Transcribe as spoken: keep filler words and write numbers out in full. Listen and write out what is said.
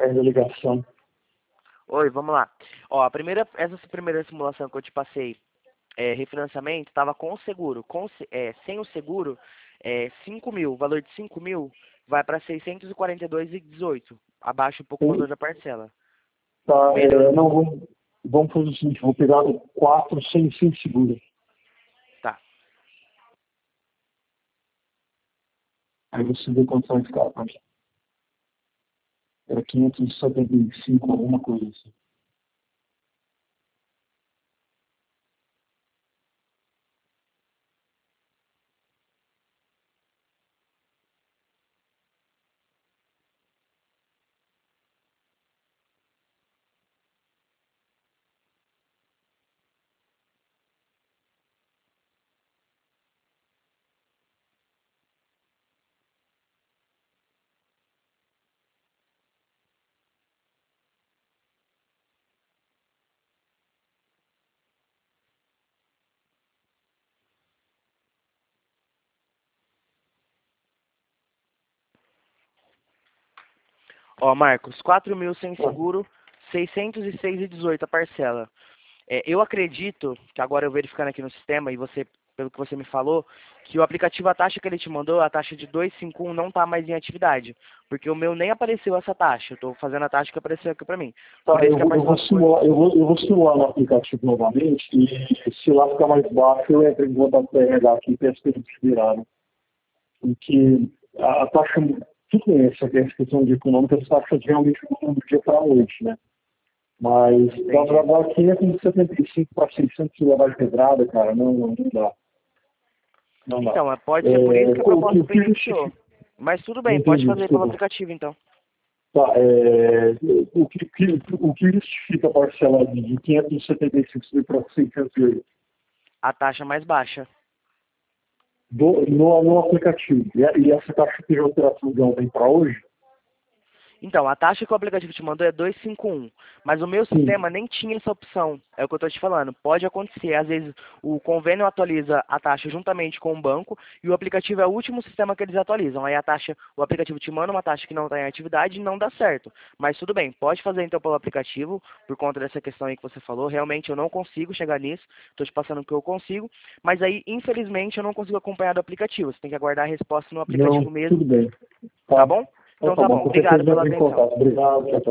Perde a ligação. Oi, vamos lá. Ó, a primeira, essa primeira simulação que eu te passei, é, refinanciamento, estava com o seguro. Com, se- é, sem o seguro, é, cinco mil. O valor de cinco mil vai para seiscentos e quarenta e dois e dezoito. Abaixa um pouco o valor Sim. da parcela. Tá, Melhor. é, não, vamos, vamos fazer o seguinte, vou pegar o quatro sem, sem seguro. Tá. Aí você vê quanto vai ficar pra mim. Era quinhentos e setenta e cinco, alguma coisa assim. Ó, Marcos, quatro mil sem Tá. seguro, seiscentos e seis e dezoito a parcela. É, eu acredito, que agora eu verificando aqui no sistema, e você, pelo que você me falou, que o aplicativo, a taxa que ele te mandou, a taxa de duzentos e cinquenta e um não está mais em atividade. Porque o meu nem apareceu essa taxa. Eu estou fazendo a taxa que apareceu aqui para mim. Por Tá, isso eu, que a vou- eu, partir vou das coisas... simular, eu, vou, eu vou simular no aplicativo novamente e se lá ficar mais baixo, eu entro em contato com o R H aqui e peço para eles virarem. Porque a, a taxa, tudo bem, essa questão de econômica, as taxas realmente mudam do dia para a noite, né? Mas dá Entendi. para dar quinhentos e setenta e cinco para seiscentos de lavagem pedrada, cara, não, não, não dá. Não dá. Então, pode ser por isso É, que a o que proposta o que iniciou. justifica, Mas tudo não bem, pode entendi, fazer pelo desculpa. aplicativo, então. Tá, é, o, que, que- o que justifica a parcela de quinhentos e setenta e cinco para seiscentos e oito? A taxa mais baixa. Do, no, no aplicativo. E, a- e essa taxa de alteração de ontem para hoje? Então, a taxa que o aplicativo te mandou é duzentos e cinquenta e um, mas o meu Sim. sistema nem tinha essa opção. É o que eu estou te falando. Pode acontecer, às vezes o convênio atualiza a taxa juntamente com o banco e o aplicativo é o último sistema que eles atualizam. Aí a taxa, o aplicativo te manda uma taxa que não está em atividade e não dá certo. Mas tudo bem, pode fazer então pelo aplicativo, por conta dessa questão aí que você falou. Realmente eu não consigo chegar nisso, estou te passando o que eu consigo, mas aí infelizmente eu não consigo acompanhar do aplicativo. Você tem que aguardar a resposta no Não, aplicativo mesmo, tudo bem. tá Tá. bom? Então Então tá tá bom. bom, Qualquer obrigado coisa pela entra em atenção. contato. Obrigado. Tchau, tchau.